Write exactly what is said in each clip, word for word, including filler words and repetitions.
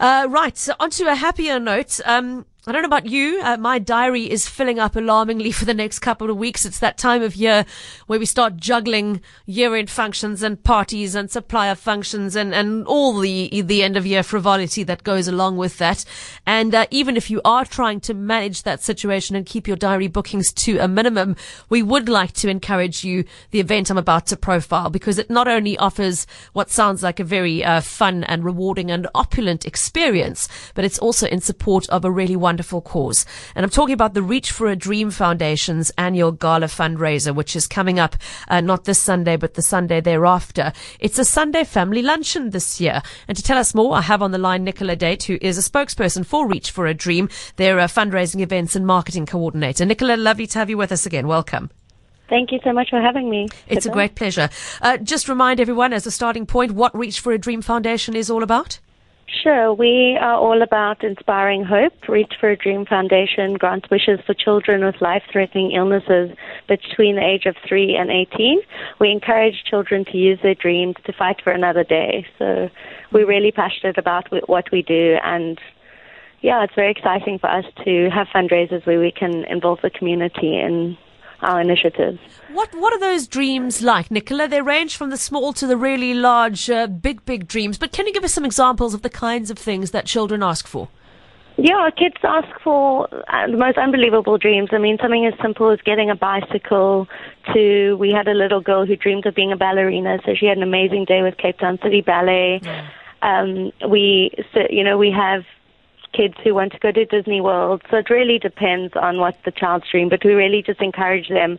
Uh, right, so onto a happier note. Um, I don't know about you, uh, my diary is filling up alarmingly for the next couple of weeks. It's that time of year where we start juggling year-end functions and parties and supplier functions and, and all the the end-of-year frivolity that goes along with that. And uh, even if you are trying to manage that situation and keep your diary bookings to a minimum, we would like to encourage you the event I'm about to profile, because it not only offers what sounds like a very uh, fun and rewarding and opulent experience, but it's also in support of a really wonderful wonderful cause. And I'm talking about the Reach for a Dream Foundation's annual gala fundraiser, which is coming up uh, not this Sunday, but the Sunday thereafter. It's a Sunday family luncheon this year. And to tell us more, I have on the line Nicola Date, who is a spokesperson for Reach for a Dream, their uh, fundraising events and marketing coordinator. Nicola, lovely to have you with us again. Welcome. Thank you so much for having me. It's a great pleasure. Uh, just remind everyone, as a starting point, what Reach for a Dream Foundation is all about. Sure. We are all about inspiring hope. Reach for a Dream Foundation grants wishes for children with life-threatening illnesses between the age of three and eighteen. We encourage children to use their dreams to fight for another day. So we're really passionate about what we do, and yeah, it's very exciting for us to have fundraisers where we can involve the community in our initiatives. What what are those dreams like, Nicola? They range from the small to the really large, uh, big, big dreams. But can you give us some examples of the kinds of things that children ask for? Yeah, kids ask for uh, the most unbelievable dreams. I mean, something as simple as getting a bicycle to, we had a little girl who dreamed of being a ballerina, so she had an amazing day with Cape Town City Ballet. Mm. Um, we, so, you know, we have kids who want to go to Disney World. So it really depends on what the child's dream, but we really just encourage them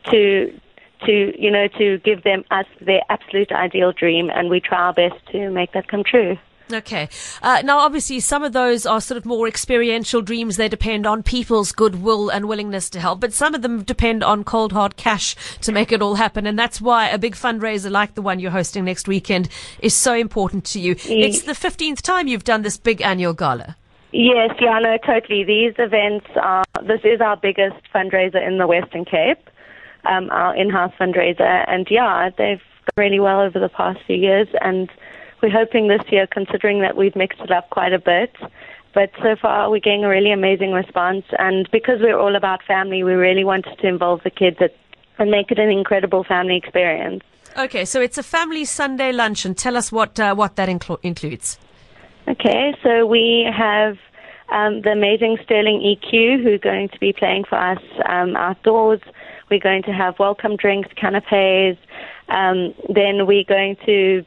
to, to you know, to give them us their absolute ideal dream, and we try our best to make that come true. Okay. Uh, now, obviously, some of those are sort of more experiential dreams. They depend on people's goodwill and willingness to help, but some of them depend on cold, hard cash to make it all happen. And that's why a big fundraiser like the one you're hosting next weekend is so important to you. Yeah. It's the fifteenth time you've done this big annual gala. Yes, yeah, no, totally. These events are, this is our biggest fundraiser in the Western Cape, um, our in-house fundraiser. And yeah, they've gone really well over the past few years. And we're hoping this year, considering that we've mixed it up quite a bit, but so far we're getting a really amazing response. And because we're all about family, we really wanted to involve the kids and make it an incredible family experience. Okay, so it's a family Sunday luncheon. Tell us what, uh, what that incl- includes. Okay, so we have um, the amazing Sterling E Q, who are going to be playing for us um, outdoors. We're going to have welcome drinks, canapes. Um, then we're going to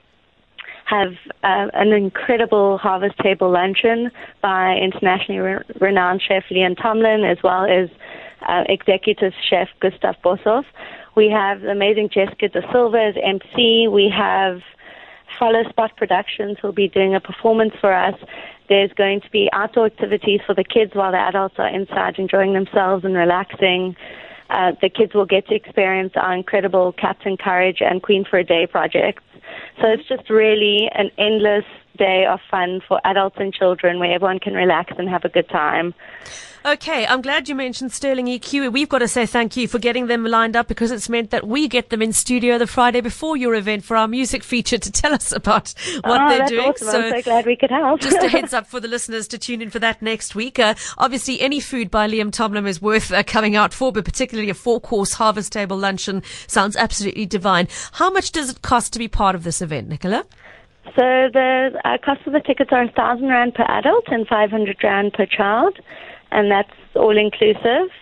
have uh, an incredible harvest table luncheon by internationally re- renowned chef Leon Tomlin, as well as uh, executive chef Gustav Boshoff. We have the amazing Jessica Da Silva as M C. We have Follow Spot Productions will be doing a performance for us. There's going to be outdoor activities for the kids while the adults are inside enjoying themselves and relaxing. Uh, the kids will get to experience our incredible Captain Courage and Queen for a Day projects. So it's just really an endless day of fun for adults and children where everyone can relax and have a good time. Okay, I'm glad you mentioned Sterling E Q. We've got to say thank you for getting them lined up, because it's meant that we get them in studio the Friday before your event for our music feature to tell us about what oh, they're that's doing. Awesome. So I'm so glad we could help. Just a heads up for the listeners to tune in for that next week. Uh, obviously, any food by Liam Tomlin is worth uh, coming out for, but particularly a four-course harvest table luncheon sounds absolutely divine. How much does it cost to be part of this event, Nicola? So the uh, cost of the tickets are one thousand rand per adult and five hundred rand per child, and that's all inclusive.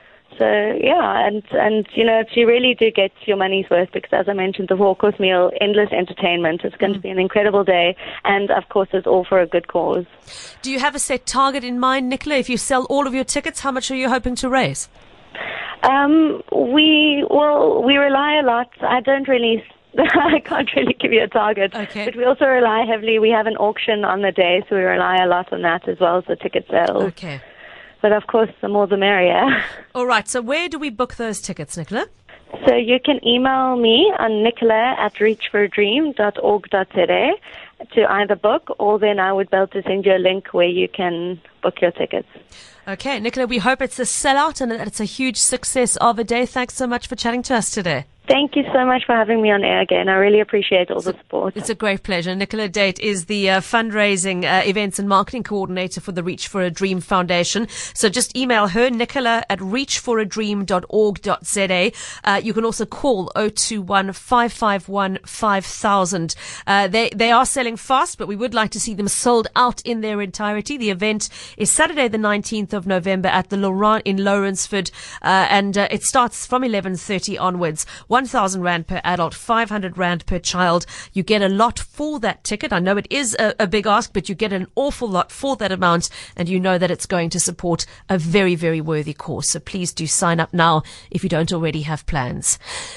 So yeah, and and you know, you really do get your money's worth, because as I mentioned, the four-course meal, endless entertainment. It's going mm. to be an incredible day, and of course, it's all for a good cause. Do you have a set target in mind, Nicola? If you sell all of your tickets, how much are you hoping to raise? Um, we well, we rely a lot. I don't really. I can't really give you a target, okay. But we also rely heavily. We have an auction on the day, so we rely a lot on that as well as the ticket sales. Okay. But of course, the more the merrier. All right. So where do we book those tickets, Nicola? So you can email me on nicola at reach for a dream dot org dot z a to either book, or then I would be able to send you a link where you can book your tickets. Okay, Nicola, we hope it's a sellout and that it's a huge success of a day. Thanks so much for chatting to us today. Thank you so much for having me on air again. I really appreciate all the support. It's a great pleasure. Nicola Date is the uh, fundraising uh, events and marketing coordinator for the Reach for a Dream Foundation. So just email her, Nicola at reach for a dream dot org dot z a. Uh, you can also call oh two one, five five one, five thousand. Uh, they, they are selling fast, but we would like to see them sold out in their entirety. The event is Saturday the nineteenth of November at the Laurent in Lawrenceford, uh, and uh, it starts from eleven thirty onwards. one thousand rand per adult, five hundred rand per child. You get a lot for that ticket. I know it is a, a big ask, but you get an awful lot for that amount, and you know that it's going to support a very, very worthy cause. So please do sign up now if you don't already have plans.